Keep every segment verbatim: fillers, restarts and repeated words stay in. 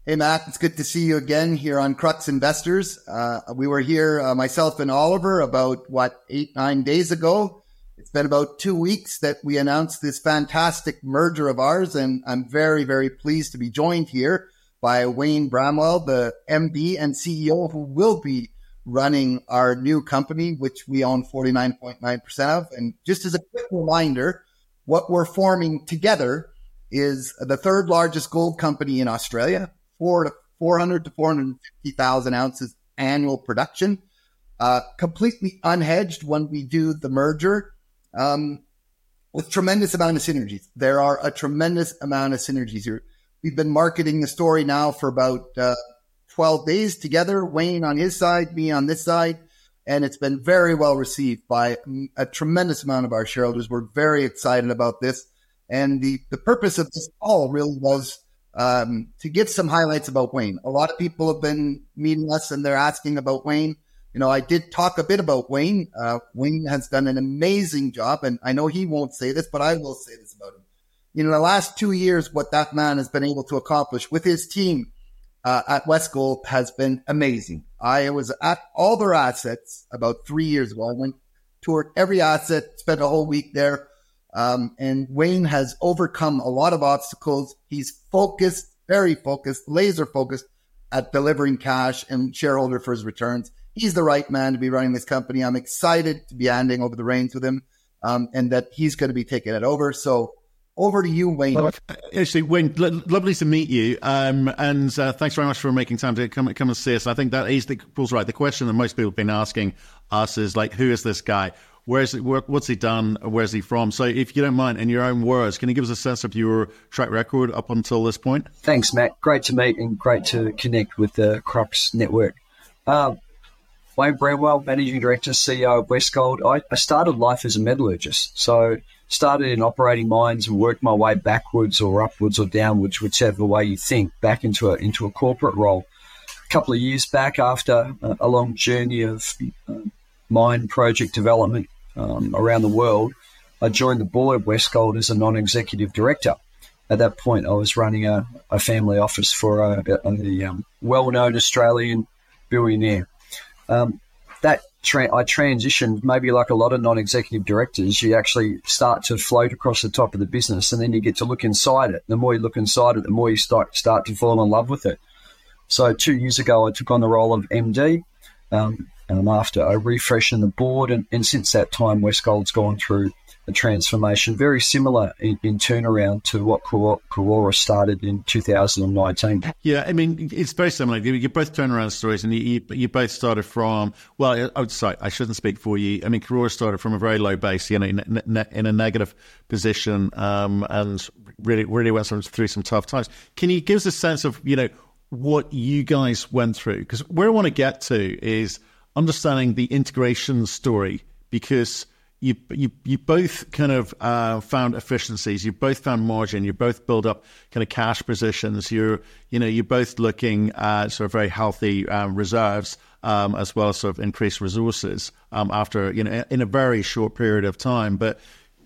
Hey, Matt, it's good to see you again here on Crux Investors. Uh, we were here, uh, myself and Oliver, about, what, eight, nine days ago. It's been about two weeks that we announced this fantastic merger of ours, and I'm very, very pleased to be joined here by Wayne Bramwell, the M D and C E O, who will be running our new company, which we own forty-nine point nine percent of. And just as a quick reminder, what we're forming together is the third largest gold company in Australia. Four to four hundred to four hundred fifty thousand ounces annual production, uh, completely unhedged when we do the merger, um, with tremendous amount of synergies. There are a tremendous amount of synergies here. We've been marketing the story now for about uh, twelve days together, Wayne on his side, me on this side, and it's been very well received by a tremendous amount of our shareholders. We're very excited about this. And the, the purpose of this call really was Um, to give some highlights about Wayne. A lot of people have been meeting us and they're asking about Wayne. You know, I did talk a bit about Wayne. Uh, Wayne has done an amazing job, and I know he won't say this, but I will say this about him. You know, the last two years, what that man has been able to accomplish with his team uh, at Westgold has been amazing. I was at all their assets about three years ago. I went, toured every asset, spent a whole week there. Um, and Wayne has overcome a lot of obstacles. He's focused, very focused, laser focused at delivering cash and shareholder for his returns. He's the right man to be running this company. I'm excited to be handing over the reins with him, um, and that he's going to be taking it over. So over to you, Wayne. Well, actually, Wayne, lo- lovely to meet you. Um, and uh, thanks very much for making time to come, come and see us. I think that is the, Paul's right. The question that most people have been asking us is like, who is this guy? Where's he, where, what's he done? Where's he from? So if you don't mind, in your own words, can you give us a sense of your track record up until this point? Thanks, Matt. Great to meet and great to connect with the Crux Network. Um, Wayne Bramwell, Managing Director, C E O of Westgold. I, I started life as a metallurgist. So started in operating mines and worked my way backwards or upwards or downwards, whichever way you think, back into a, into a corporate role. A couple of years back, after a, a long journey of uh, mine project development, Um, around the world, I joined the board of Westgold as a non-executive director. At that point, I was running a, a family office for a, a, a um, well-known Australian billionaire. Um, that tra- I transitioned, maybe like a lot of non-executive directors, you actually start to float across the top of the business, and then you get to look inside it. The more you look inside it, the more you start start to fall in love with it. So two years ago, I took on the role of M D. Um, Um, after a refresh in the board, and, and since that time, Westgold's gone through a transformation very similar in, in turnaround to what Karora started in two thousand nineteen. Yeah, I mean, it's very similar. You, you both turnaround stories, and you, you, you both started from, well, I, oh, sorry, I shouldn't speak for you. I mean, Karora started from a very low base, you know, in, in, in a negative position, um, and really, really went through some tough times. Can you give us a sense of, you know, what you guys went through? Because where I want to get to is understanding the integration story, because you you you both kind of uh, found efficiencies, you both found margin, you both build up kind of cash positions. You're you know you're both looking at sort of very healthy um, reserves, um, as well as sort of increased resources um, after you know in a very short period of time. But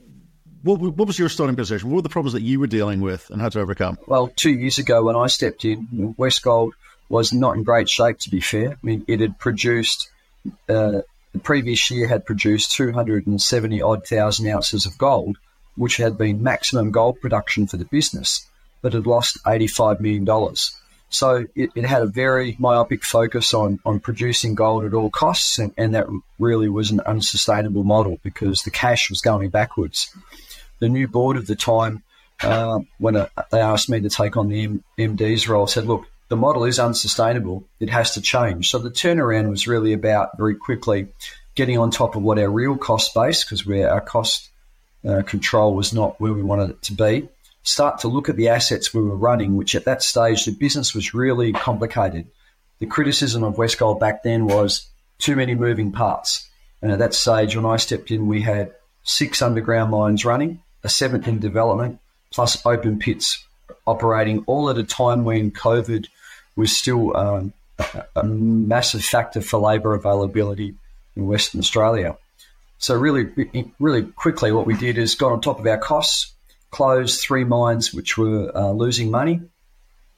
what what was your starting position? What were the problems that you were dealing with and had to overcome? Well, two years ago when I stepped in, Westgold was not in great shape. To be fair, I mean it had produced. Uh, the previous year had produced two hundred seventy odd thousand ounces of gold, which had been maximum gold production for the business, but had lost eighty-five million dollars. So it, it had a very myopic focus on, on producing gold at all costs, and, and that really was an unsustainable model because the cash was going backwards. The new board of the time, uh, when uh, they asked me to take on the M- MD's role, said, look, the model is unsustainable. It has to change. So the turnaround was really about very quickly getting on top of what our real cost base, because our cost uh, control was not where we wanted it to be, start to look at the assets we were running, which at that stage, the business was really complicated. The criticism of Westgold back then was too many moving parts. And at that stage, when I stepped in, we had six underground mines running, a seventh in development, plus open pits operating, all at a time when COVID was still um, a, a massive factor for labour availability in Western Australia. So really, really quickly, what we did is got on top of our costs, closed three mines which were uh, losing money,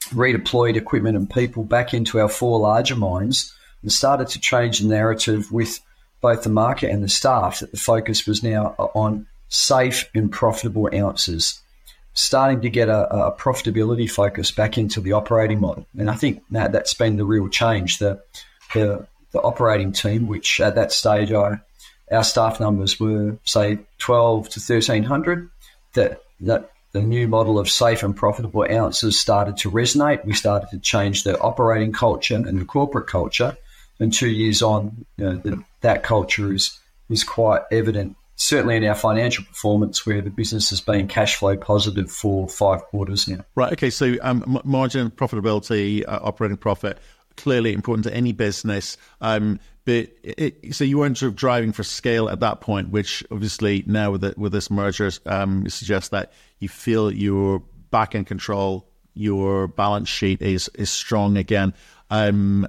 redeployed equipment and people back into our four larger mines and started to change the narrative with both the market and the staff that the focus was now on safe and profitable ounces, starting to get a, a profitability focus back into the operating model. And I think, Matt, that's been the real change. The, the, the operating team, which at that stage I, our staff numbers were, say, twelve to thirteen hundred, that, that the new model of safe and profitable ounces started to resonate. We started to change the operating culture and the corporate culture. And two years on, you know, the, that culture is is quite evident, certainly in our financial performance, where the business has been cash flow positive for five quarters now. Right. Okay. So um, margin, profitability, uh, operating profit, clearly important to any business. Um, but it, so you weren't sort of driving for scale at that point, which obviously now with the, with this merger um, suggests that you feel you're back in control. Your balance sheet is is strong again. Um,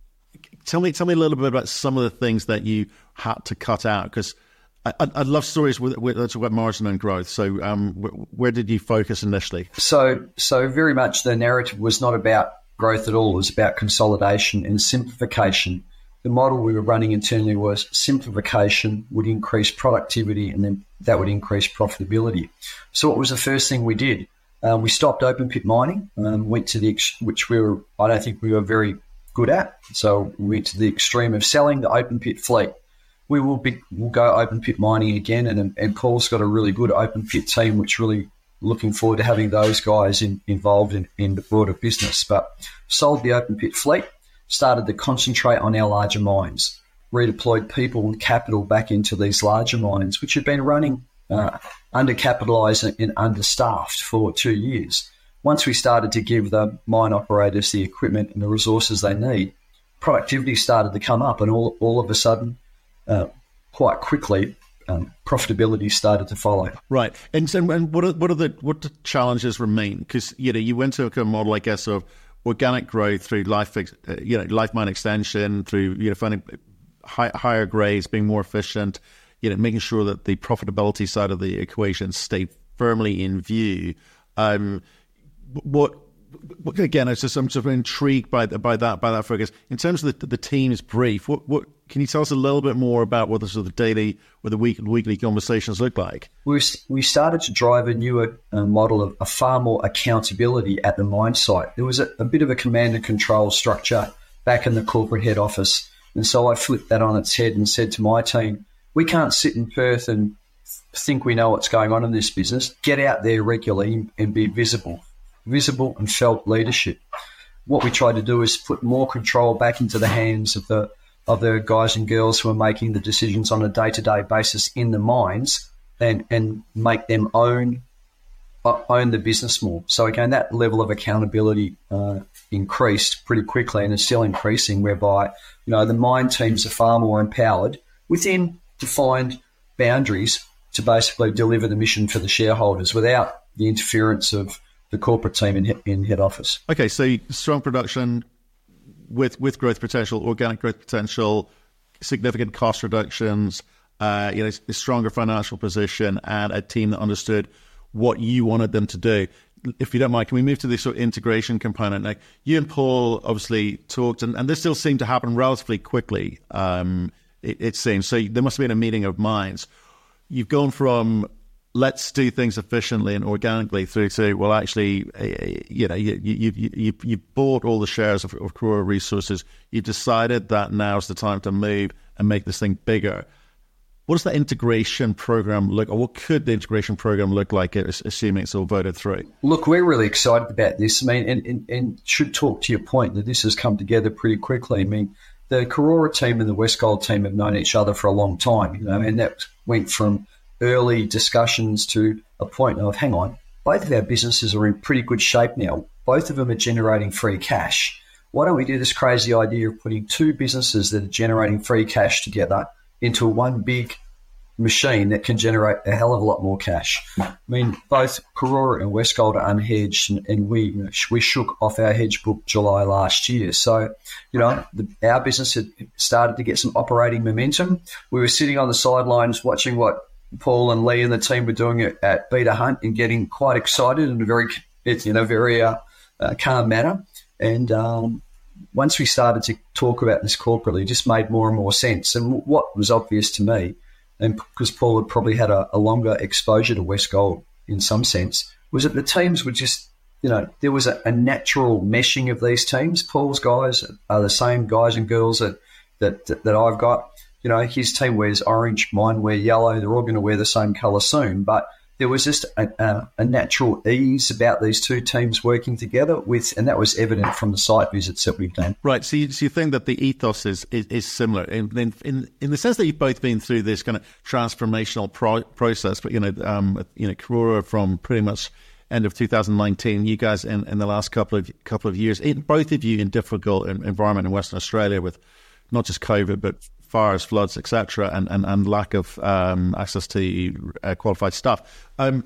Tell me, tell me a little bit about some of the things that you had to cut out, because I, I'd love stories with, with let's talk about margin and growth. So, um, wh- where did you focus initially? So, so very much the narrative was not about growth at all. It was about consolidation and simplification. The model we were running internally was simplification would increase productivity, and then that would increase profitability. So, what was the first thing we did? Um, we stopped open pit mining. Um, went to the ex- which we were. I don't think we were very good at. So we went to the extreme of selling the open pit fleet. We will be we'll go open pit mining again, and and Paul's got a really good open pit team, which really looking forward to having those guys in, involved in, in the broader business. But sold the open pit fleet, started to concentrate on our larger mines, redeployed people and capital back into these larger mines, which had been running uh, undercapitalised and understaffed for two years. Once we started to give the mine operators the equipment and the resources they need, productivity started to come up, and all all of a sudden, uh, quite quickly, um, profitability started to follow. Right, and so and what are what are the what the challenges remain? Because you know you went to a model, I guess, of organic growth through life, uh, you know, life mine extension, through you know finding high, higher grades, being more efficient, you know, making sure that the profitability side of the equation stayed firmly in view. Um, What, what again? I was just I'm sort of intrigued by by that by that focus. In terms of the, the team's brief, what what can you tell us a little bit more about what the sort of daily or the week weekly conversations look like? We we started to drive a newer uh, model of a far more accountability at the mine site. There was a, a bit of a command and control structure back in the corporate head office, and so I flipped that on its head and said to my team, "We can't sit in Perth and think we know what's going on in this business. Get out there regularly and be visible." Visible and felt leadership. What we try to do is put more control back into the hands of the of the guys and girls who are making the decisions on a day-to-day basis in the mines, and and make them own uh, own the business more. So again, that level of accountability uh, increased pretty quickly, and is still increasing, whereby you know the mine teams are far more empowered within defined boundaries to basically deliver the mission for the shareholders without the interference of the corporate team in in head office. Okay, so strong production with with growth potential, organic growth potential, significant cost reductions, uh, you know, a stronger financial position, and a team that understood what you wanted them to do. If you don't mind, can we move to the sort of integration component? Like you and Paul obviously talked, and, and this still seemed to happen relatively quickly. Um, it, it seems so. There must have been a meeting of minds. You've gone from let's do things efficiently and organically through to, well, actually, uh, you know, you, you, you, you, you bought all the shares of, of Karora Resources. You decided that now's the time to move and make this thing bigger. What does the integration program look, or what could the integration program look like, assuming it's all voted through? Look, we're really excited about this. I mean, and, and, and should talk to your point that this has come together pretty quickly. I mean, the Karora team and the Westgold team have known each other for a long time, you know, and that went from early discussions to a point of, hang on, both of our businesses are in pretty good shape now. Both of them are generating free cash. Why don't we do this crazy idea of putting two businesses that are generating free cash together into one big machine that can generate a hell of a lot more cash? I mean, both Karora and Westgold are unhedged, and, and we you know, we shook off our hedge book July last year. So, you know, the, our business had started to get some operating momentum. We were sitting on the sidelines watching what Paul and Lee and the team were doing it at Beta Hunt and getting quite excited and very, you know, very uh, uh, calm manner. And um, once we started to talk about this corporately, it just made more and more sense. And what was obvious to me, and because Paul had probably had a, a longer exposure to Westgold in some sense, was that the teams were just, you know, there was a, a natural meshing of these teams. Paul's guys are the same guys and girls that, that, that, that I've got. You know, his team wears orange, mine wear yellow. They're all going to wear the same colour soon. But there was just a, a, a natural ease about these two teams working together with, and that was evident from the site visits that we've done. Right. So you, so you think that the ethos is, is, is similar in, in, in, in the sense that you've both been through this kind of transformational pro- process, but, you know, um, you know, Karora from pretty much end of two thousand nineteen, you guys in, in the last couple of couple of years, in, both of you in difficult environment in Western Australia with not just COVID, but fires, floods, et cetera, and, and, and lack of um, access to uh, qualified staff. Um,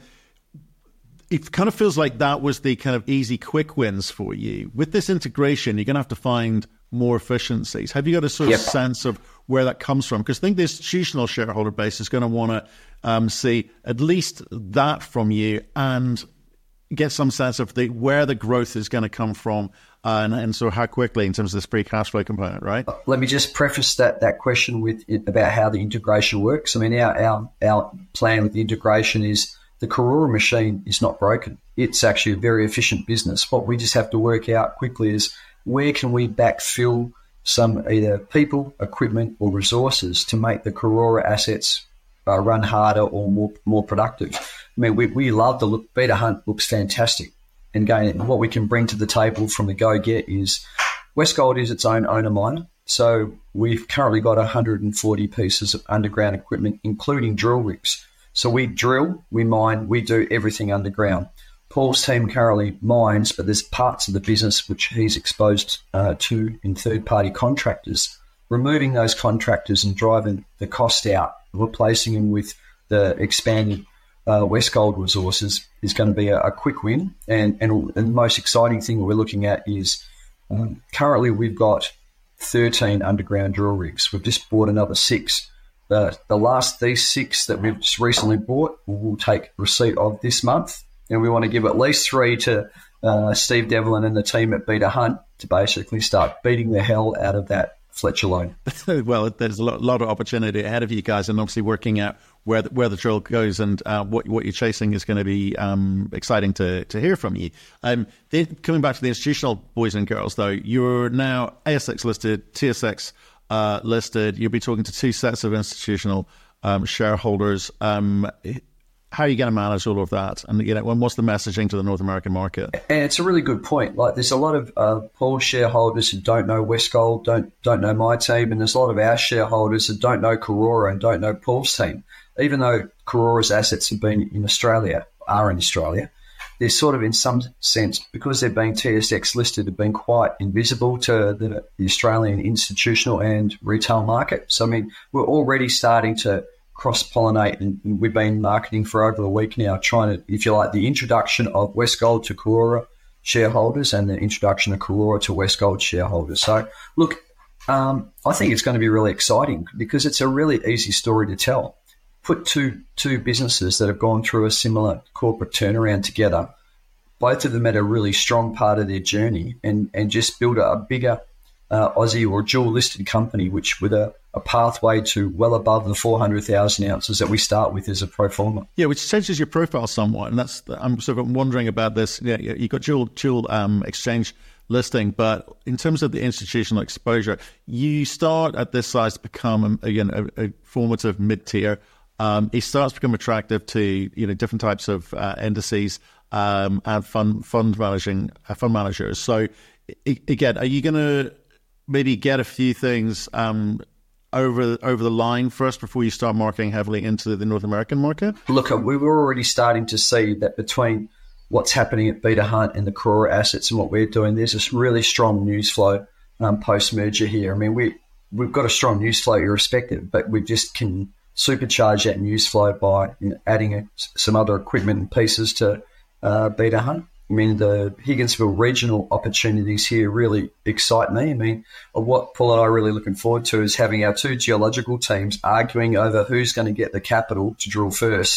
it kind of feels like that was the kind of easy, quick wins for you. With this integration, you're going to have to find more efficiencies. Have you got a sort yep. of sense of where that comes from? Because I think the institutional shareholder base is going to want to um, see at least that from you and get some sense of the where the growth is going to come from uh, and, and so how quickly in terms of this free cash flow component, right? Let me just preface that, that question with it about how the integration works. I mean, our, our, our plan with the integration is the Karora machine is not broken. It's actually a very efficient business. What we just have to work out quickly is where can we backfill some either people, equipment or resources to make the Karora assets uh, run harder or more more productive. I mean, we, we love the look. Beta Hunt looks fantastic. And again, what we can bring to the table from the go-get is Westgold is its own owner miner. So we've currently got one hundred forty pieces of underground equipment, including drill rigs. So we drill, we mine, we do everything underground. Paul's team currently mines, but there's parts of the business which he's exposed uh, to in third-party contractors. Removing those contractors and driving the cost out, replacing them with the expanded Uh, Westgold resources is going to be a, a quick win. And, and, and the most exciting thing we're looking at is um, currently we've got thirteen underground drill rigs. We've just bought another six. The, the last these six that we've just recently bought, we'll take receipt of this month. And we want to give at least three to uh, Steve Devlin and the team at Beta Hunt to basically start beating the hell out of that Fletcher loan. Well, there's a lot, lot of opportunity ahead of you guys, and obviously working out where the, where the drill goes and uh, what what you're chasing is going to be um, exciting to to hear from you. Um, they, coming back to the institutional boys and girls, though, you're now A S X listed, T S X uh, listed. You'll be talking to two sets of institutional um, shareholders. Um, how are you going to manage all of that? And you know, what's the messaging to the North American market? And it's a really good point. Like, there's a lot of uh, Paul shareholders who don't know Westgold, don't don't know my team, and there's a lot of our shareholders that don't know Karora and don't know Paul's team. Even though Karora's assets have been in Australia, are in Australia, they're sort of in some sense, because they're being T S X listed, have been quite invisible to the, the Australian institutional and retail market. So, I mean, we're already starting to cross-pollinate, and we've been marketing for over a week now, trying to, if you like, the introduction of Westgold to Karora shareholders and the introduction of Karora to Westgold shareholders. So, look, um, I think it's going to be really exciting because it's a really easy story to tell. Put two two businesses that have gone through a similar corporate turnaround together, both of them at a really strong part of their journey, and, and just build a, a bigger uh, Aussie or dual-listed company, which with a, a pathway to well above the four hundred thousand ounces that we start with as a pro forma. Yeah, which changes your profile somewhat, and that's I'm sort of wondering about this. Yeah, you got dual dual um, exchange listing, but in terms of the institutional exposure, you start at this size to become again a, a formative mid-tier. Um, it starts to become attractive to you know different types of uh, indices um, and fund fund managing uh, fund managers. So I- again, are you going to maybe get a few things um, over over the line first before you start marketing heavily into the North American market? Look, we were already starting to see that between what's happening at Beta Hunt and the Karora assets and what we're doing, there's this really strong news flow um, post merger here. I mean, we we've got a strong news flow irrespective, but we just can supercharge that news flow by you know, adding a, some other equipment and pieces to uh, Beta Hunt. I mean, the Higginsville regional opportunities here really excite me. I mean, what Paul and I are really looking forward to is having our two geological teams arguing over who's going to get the capital to drill first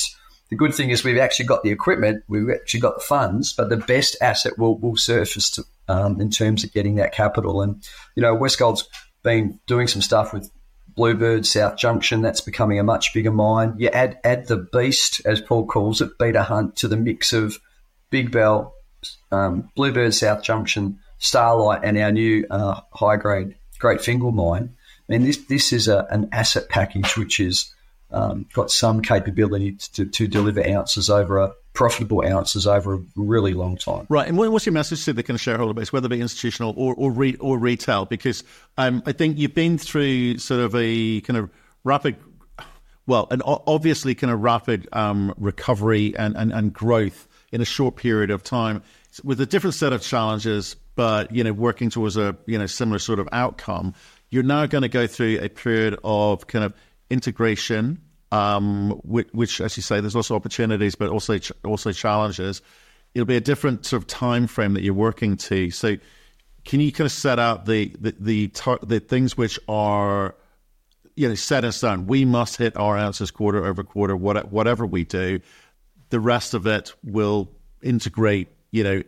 the good thing is we've actually got the equipment, we've actually got the funds, but the best asset will, will surface to, um, in terms of getting that capital. And, you know, Westgold's been doing some stuff with Bluebird, South Junction. That's becoming a much bigger mine. You add add the beast, as Paul calls it, Beta Hunt, to the mix of Big Bell, um, Bluebird, South Junction, Starlight, and our new uh, high-grade Great Fingal mine. I mean, this this is a, an asset package which is um, got some capability to, to deliver ounces over a profitable ounces over a really long time. Right. And what's your message to the kind of shareholder base, whether it be institutional or or, re, or retail? Because um, I think you've been through sort of a kind of rapid, well, an obviously kind of rapid um, recovery and, and, and growth in a short period of time with a different set of challenges, but, you know, working towards a, you know, similar sort of outcome. You're now going to go through a period of kind of integration, um, which, which, as you say, there's also opportunities, but also ch- also challenges. It'll be a different sort of time frame that you're working to. So, can you kind of set out the the the, tar- the things which are, you know, set in stone? We must hit our ounces quarter over quarter, what, whatever we do. The rest of it will integrate, you know,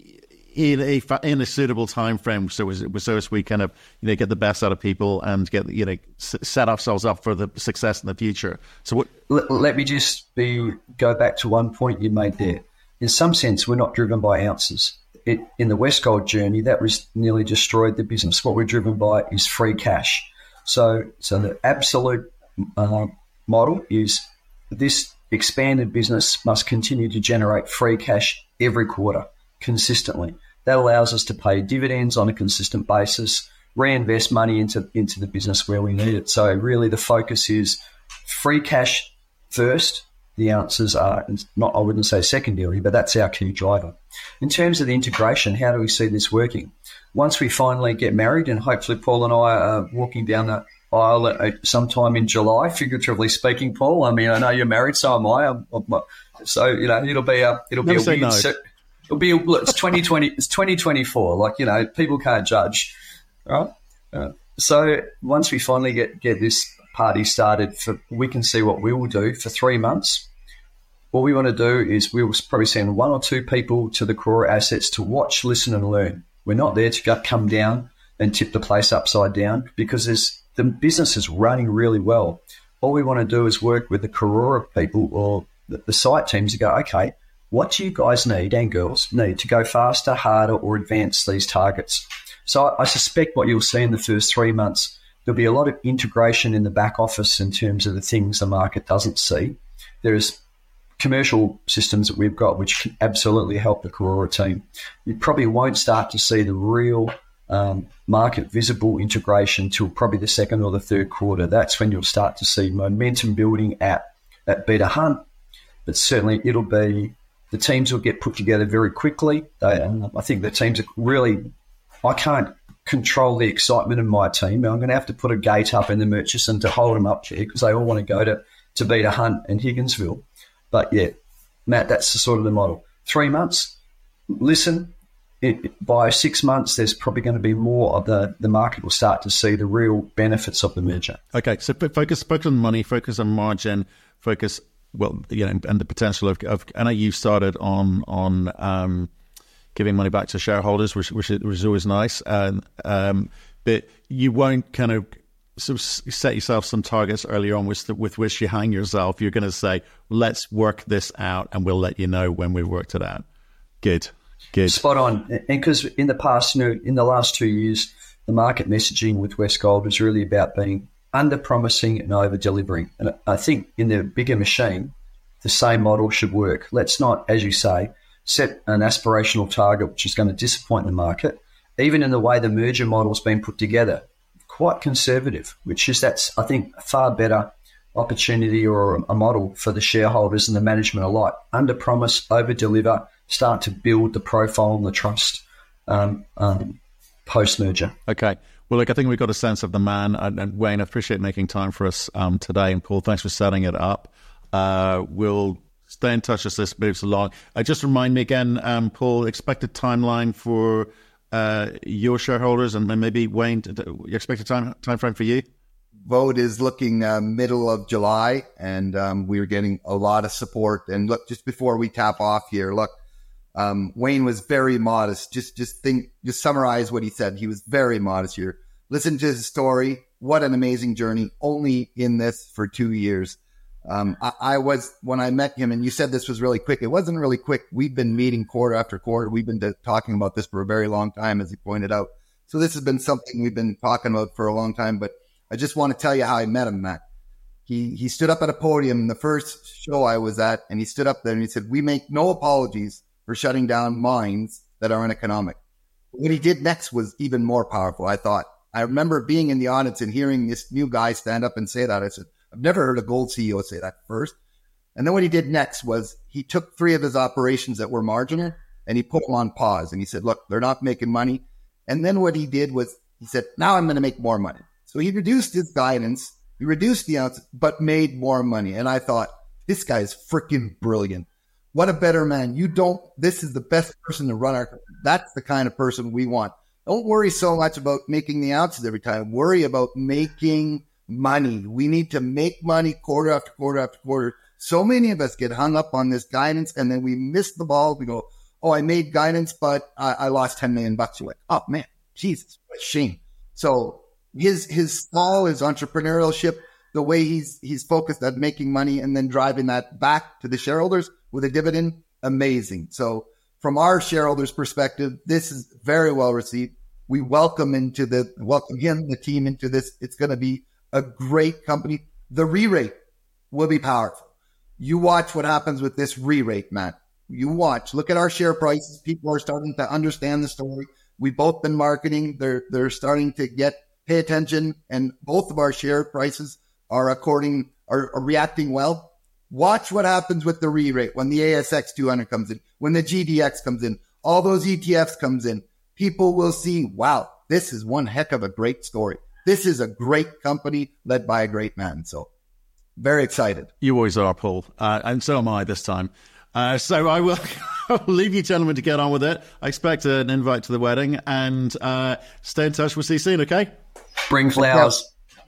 in a in a suitable time frame, so as so as we kind of, you know, get the best out of people and get, you know, set ourselves up for the success in the future. So what? Let, let me just be go back to one point you made there. In some sense, we're not driven by ounces. It, in the Westgold journey, that was nearly destroyed the business. What we're driven by is free cash. So, so the absolute uh, model is this expanded business must continue to generate free cash every quarter consistently. That allows us to pay dividends on a consistent basis, reinvest money into, into the business where we need it. So really the focus is free cash first. The ounces are not, I wouldn't say secondary, but that's our key driver. In terms of the integration, how do we see this working? Once we finally get married, and hopefully Paul and I are walking down the aisle at sometime in July, figuratively speaking, Paul. I mean, I know you're married, so am I. I'm, I'm, so, you know, it'll be a, it'll be Never a say weird, no. so, it'll be a, look, it's twenty twenty, it's twenty twenty-four. Like, you know, people can't judge, right? Uh, so once we finally get, get this party started, for, we can see what we will do for three months. What we want to do is we will probably send one or two people to the Karora assets to watch, listen, and learn. We're not there to go, come down and tip the place upside down because there's, the business is running really well. All we want to do is work with the Karora people or the, the site teams to go, okay, what do you guys need and girls need to go faster, harder, or advance these targets? So I, I suspect what you'll see in the first three months, there'll be a lot of integration in the back office in terms of the things the market doesn't see. There's commercial systems that we've got which can absolutely help the Karora team. You probably won't start to see the real um, market visible integration till probably the second or the third quarter. That's when you'll start to see momentum building at, at Beta Hunt. But certainly it'll be, the teams will get put together very quickly. They, um, I think the teams are really, I can't control the excitement in my team. I'm going to have to put a gate up in the Murchison to hold them up there because they all want to go to, to Beta Hunt and Higginsville. But yeah, Matt, that's the sort of the model. Three months, listen, it, by six months, there's probably going to be more of the, the market will start to see the real benefits of the merger. Okay, so focus, focus on money, focus on margin, focus, well, you know, and the potential of, of I know you started on, on um, giving money back to shareholders, which, which is always nice. And, um, but you won't kind of, so set yourself some targets earlier on with, with which you hang yourself. You're going to say, let's work this out and we'll let you know when we've worked it out. Good, good. Spot on. And because in the past, you know, in the last two years, the market messaging with Westgold was really about being under-promising and over-delivering. And I think in the bigger machine, the same model should work. Let's not, as you say, set an aspirational target which is going to disappoint the market. Even in the way the merger model's been put together, quite conservative, which is that's, I think, a far better opportunity or a model for the shareholders and the management alike. Under promise, over deliver, start to build the profile and the trust um, um, post merger. Okay. Well, look, I think we've got a sense of the man. And, and Wayne, I appreciate making time for us um, today. And Paul, thanks for setting it up. Uh, we'll stay in touch as this moves along. Uh, just remind me again, um, Paul, expected timeline for Uh, your shareholders and maybe Wayne, your expected time time frame for you? vote is looking uh, middle of July, and um, we were getting a lot of support. And look, just before we tap off here, look, um, Wayne was very modest. Just, just think, just summarize what he said. He was very modest here. Listen to his story. What an amazing journey. Only in this for two years. Um, I, I was, when I met him, and you said this was really quick. It wasn't really quick. We've been meeting quarter after quarter. We've been talking about this for a very long time, as he pointed out. So this has been something we've been talking about for a long time, but I just want to tell you how I met him, Matt. He, he stood up at a podium in the first show I was at, and he stood up there and he said, "We make no apologies for shutting down mines that are uneconomic." What he did next was even more powerful, I thought. I remember being in the audience and hearing this new guy stand up and say that. I said, I've never heard a gold C E O say that first. And then what he did next was he took three of his operations that were marginal and he put them on pause. And he said, look, they're not making money. And then what he did was he said, now I'm going to make more money. So he reduced his guidance, he reduced the ounces, but made more money. And I thought, this guy is freaking brilliant. What a better man. You don't, this is the best person to run our company. That's the kind of person we want. Don't worry so much about making the ounces every time. Worry about making money. We need to make money quarter after quarter after quarter. So many of us get hung up on this guidance and then we miss the ball. We go, oh, I made guidance, but I, I lost ten million bucks. You're like, oh man, Jesus, what a shame. So his, his style, his entrepreneurship, the way he's, he's focused on making money and then driving that back to the shareholders with a dividend, amazing. So from our shareholders' perspective, this is very well received. We welcome into the, welcome him, the team into this. It's going to be a great company. The re-rate will be powerful. You watch what happens with this re-rate, Matt. You watch. Look at our share prices. People are starting to understand the story. We've both been marketing. They're they're starting to get pay attention, and both of our share prices are according are, are reacting well. Watch what happens with the re-rate when the A S X two hundred comes in, when the G D X comes in, all those E T Fs comes in. People will see, wow, this is one heck of a great story. This is a great company led by a great man. So very excited. You always are, Paul. Uh, and so am I this time. Uh, so I will I'll leave you gentlemen to get on with it. I expect an invite to the wedding and uh, stay in touch. We'll see you soon, okay? Bring flowers.